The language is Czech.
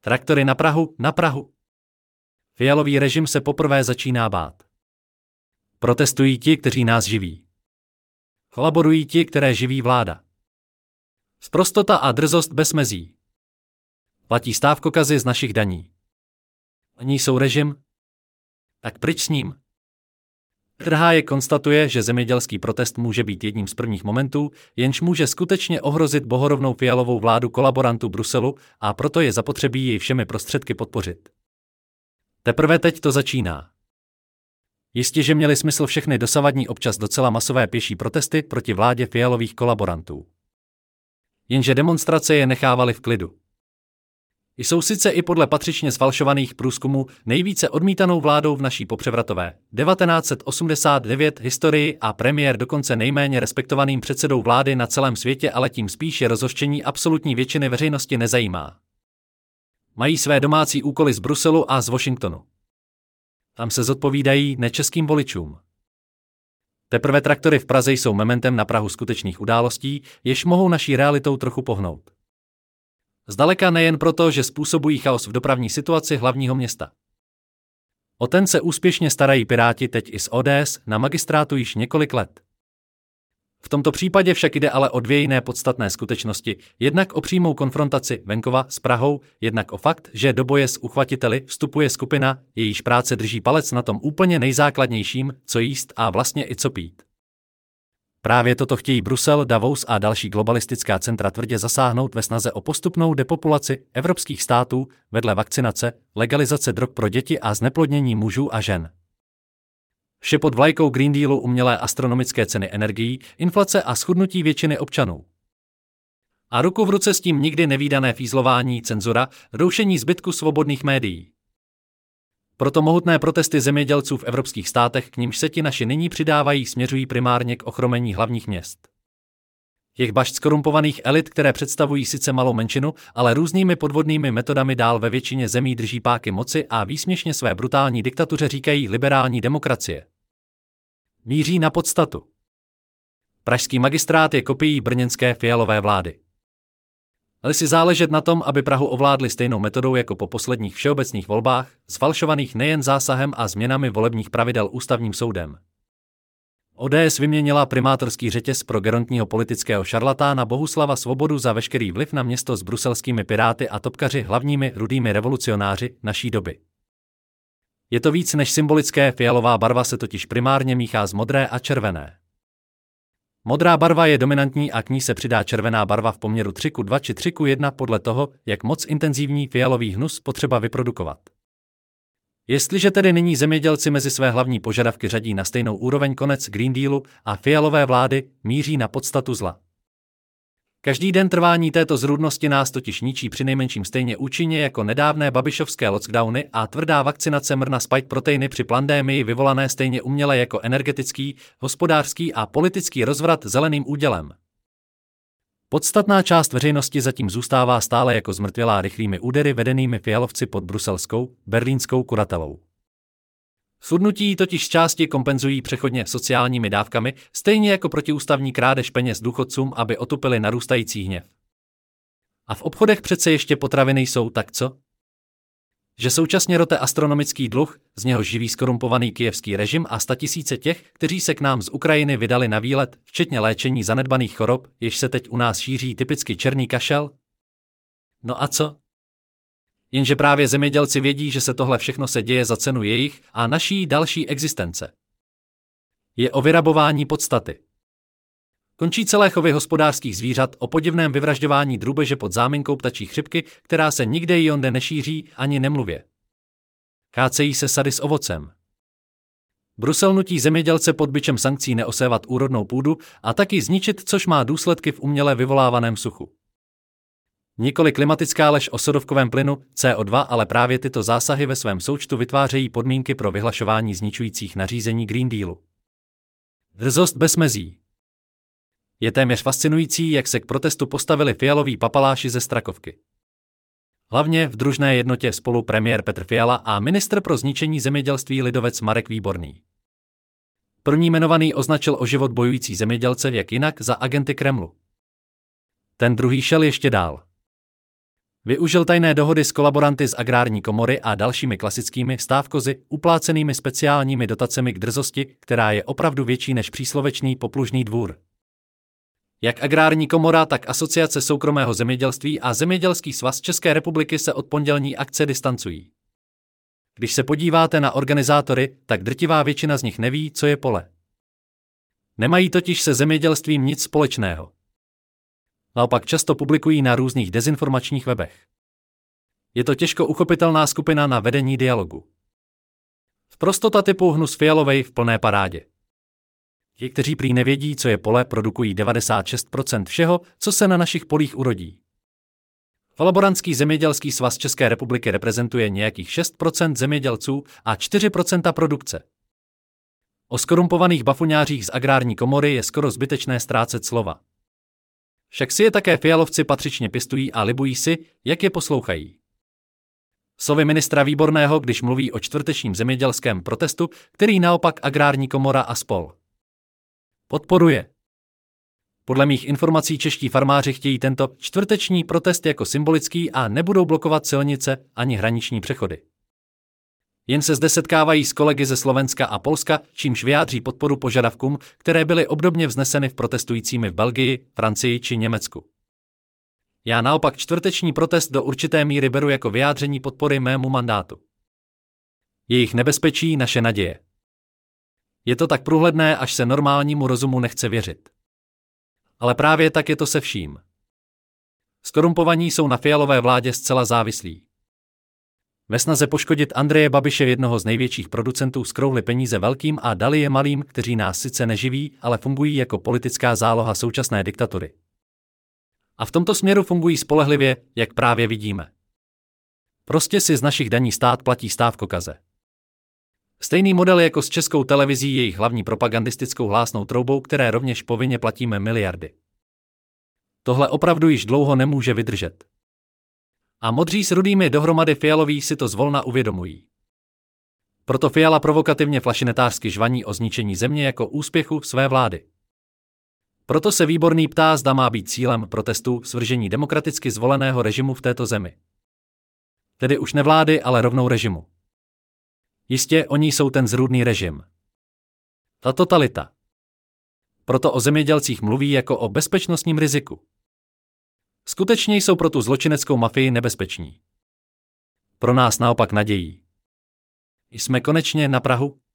Traktory na Prahu, na Prahu. Fialový režim se poprvé začíná bát. Protestují ti, kteří nás živí. Kolaborují ti, které živí vláda. Sprostota a drzost bez mezí. Platí stávkokazy z našich daní. Oni jsou režim? Tak pryč s ním. Trhájek konstatuje, že zemědělský protest může být jedním z prvních momentů, jenž může skutečně ohrozit bohorovnou Fialovou vládu kolaborantů Bruselu, a proto je zapotřebí jej všemi prostředky podpořit. Teprve teď to začíná. Jistě, že měly smysl všechny dosavadní občas docela masové pěší protesty proti vládě Fialových kolaborantů. Jenže demonstrace je nechávaly v klidu. Jsou sice i podle patřičně sfalšovaných průzkumů nejvíce odmítanou vládou v naší popřevratové 1989 historii a premiér dokonce nejméně respektovaným předsedou vlády na celém světě, ale tím spíše rozhořčení absolutní většiny veřejnosti nezajímá. Mají své domácí úkoly z Bruselu a z Washingtonu. Tam se zodpovídají nečeským voličům. Teprve traktory v Praze jsou mementem na prahu skutečných událostí, jež mohou naší realitou trochu pohnout. Zdaleka nejen proto, že způsobují chaos v dopravní situaci hlavního města. O ten se úspěšně starají Piráti teď i z ODS na magistrátu již několik let. V tomto případě však jde ale o dvě jiné podstatné skutečnosti, jednak o přímou konfrontaci venkova s Prahou, jednak o fakt, že do boje s uchvatiteli vstupuje skupina, jejíž práce drží palec na tom úplně nejzákladnějším, co jíst a vlastně i co pít. Právě toto chtějí Brusel, Davos a další globalistická centra tvrdě zasáhnout ve snaze o postupnou depopulaci evropských států vedle vakcinace, legalizace drog pro děti a zneplodnění mužů a žen. Vše pod vlajkou Green Dealu, umělé astronomické ceny energií, inflace a schudnutí většiny občanů. A ruku v ruce s tím nikdy nevídané fízlování, cenzura, roušení zbytku svobodných médií. Proto mohutné protesty zemědělců v evropských státech, k nimž se ti naši nyní přidávají, směřují primárně k ochromení hlavních měst. Těch bašt skorumpovaných elit, které představují sice malou menšinu, ale různými podvodnými metodami dál ve většině zemí drží páky moci a výsměšně své brutální diktatuře říkají liberální demokracie. Míří na podstatu. Pražský magistrát je kopií brněnské Fialové vlády. Ale si záležet na tom, aby Prahu ovládli stejnou metodou jako po posledních všeobecných volbách, zfalšovaných nejen zásahem a změnami volebních pravidel ústavním soudem. ODS vyměnila primátorský řetěz pro gerontního politického šarlatána Bohuslava Svobodu za veškerý vliv na město s bruselskými piráty a topkaři, hlavními rudými revolucionáři naší doby. Je to víc než symbolické, fialová barva se totiž primárně míchá z modré a červené. Modrá barva je dominantní a k ní se přidá červená barva v poměru 3:2 či 3:1 podle toho, jak moc intenzivní fialový hnus potřeba vyprodukovat. Jestliže tedy nyní zemědělci mezi své hlavní požadavky řadí na stejnou úroveň konec Green Dealu a Fialové vlády, míří na podstatu zla. Každý den trvání této zrůdnosti nás totiž ničí přinejmenším stejně účinně jako nedávné babišovské lockdowny a tvrdá vakcinace mRNA spike proteiny při pandemii vyvolané stejně uměle jako energetický, hospodářský a politický rozvrat zeleným údělem. Podstatná část veřejnosti zatím zůstává stále jako zmrtvělá rychlými údery vedenými fialovci pod bruselskou, berlínskou kuratelou. Sudnutí totiž z části kompenzují přechodně sociálními dávkami, stejně jako protiústavní krádež peněz důchodcům, aby otupili narůstající hněv. A v obchodech přece ještě potraviny jsou, tak co? Že současně rote astronomický dluh, z něhož živí skorumpovaný kyjevský režim a statisíce těch, kteří se k nám z Ukrajiny vydali na výlet, včetně léčení zanedbaných chorob, jež se teď u nás šíří typicky černý kašel? No a co? Jenže právě zemědělci vědí, že se tohle všechno se děje za cenu jejich a naší další existence. Je o vyrabování podstaty. Končí celé chovy hospodářských zvířat, o podivném vyvražďování drůbeže pod záminkou ptačí chřipky, která se nikde jinde nešíří ani nemluvě. Kácejí se sady s ovocem. Brusel nutí zemědělce pod bičem sankcí neosévat úrodnou půdu a taky zničit, což má důsledky v uměle vyvolávaném suchu. Nikoli klimatická lež o sodovkovém plynu CO2, ale právě tyto zásahy ve svém součtu vytvářejí podmínky pro vyhlašování zničujících nařízení Green Dealu. Drzost bez mezí. Je téměř fascinující, jak se k protestu postavili fialoví papaláši ze Strakovky. Hlavně v družné jednotě spolu premiér Petr Fiala a ministr pro zničení zemědělství lidovec Marek Výborný. První jmenovaný označil o život bojující zemědělce jak jinak za agenty Kremlu. Ten druhý šel ještě dál. Využil tajné dohody s kolaboranty z Agrární komory a dalšími klasickými stávkozy, uplácenými speciálními dotacemi k drzosti, která je opravdu větší než příslovečný poplužný dvůr. Jak Agrární komora, tak Asociace soukromého zemědělství a Zemědělský svaz České republiky se od pondělní akce distancují. Když se podíváte na organizátory, tak drtivá většina z nich neví, co je pole. Nemají totiž se zemědělstvím nic společného. Naopak často publikují na různých dezinformačních webech. Je to těžko uchopitelná skupina na vedení dialogu. Prostota typu hnus fialovej v plné parádě. Ti, kteří prý nevědí, co je pole, produkují 96% všeho, co se na našich polích urodí. Kolaborantský zemědělský svaz České republiky reprezentuje nějakých 6% zemědělců a 4% produkce. O skorumpovaných bafuňářích z Agrární komory je skoro zbytečné ztrácet slova. Však si je také fialovci patřičně pěstují a libují si, jak je poslouchají. Slovy ministra Výborného, když mluví o čtvrtečním zemědělském protestu, který naopak Agrární komora a spol. podporuje. Podle mých informací čeští farmáři chtějí tento čtvrteční protest jako symbolický a nebudou blokovat silnice ani hraniční přechody. Jen se zde setkávají s kolegy ze Slovenska a Polska, čímž vyjádří podporu požadavkům, které byly obdobně vzneseny v protestujícími v Belgii, Francii či Německu. Já naopak čtvrteční protest do určité míry beru jako vyjádření podpory mému mandátu. Jejich nebezpečí naše naděje. Je to tak průhledné, až se normálnímu rozumu nechce věřit. Ale právě tak je to se vším. Skorumpovaní jsou na Fialové vládě zcela závislí. Ve snaze poškodit Andreje Babiše, jednoho z největších producentů, skrouhli peníze velkým a dali je malým, kteří nás sice neživí, ale fungují jako politická záloha současné diktatury. A v tomto směru fungují spolehlivě, jak právě vidíme. Prostě si z našich daní stát platí stávkokaze. Stejný model jako s Českou televizí, jejich hlavní propagandistickou hlásnou troubou, které rovněž povinně platíme miliardy. Tohle opravdu již dlouho nemůže vydržet. A modří s rudými dohromady Fialoví si to zvolna uvědomují. Proto Fiala provokativně flašinetářsky žvaní o zničení země jako úspěchu své vlády. Proto se Výborný ptá, zda má být cílem protestu svržení demokraticky zvoleného režimu v této zemi. Tedy už ne vlády, ale rovnou režimu. Jistě, oni jsou ten zrůdný režim. Ta totalita. Proto o zemědělcích mluví jako o bezpečnostním riziku. Skutečně jsou pro tu zločineckou mafii nebezpeční. Pro nás naopak nadějí. Jsme konečně na prahu?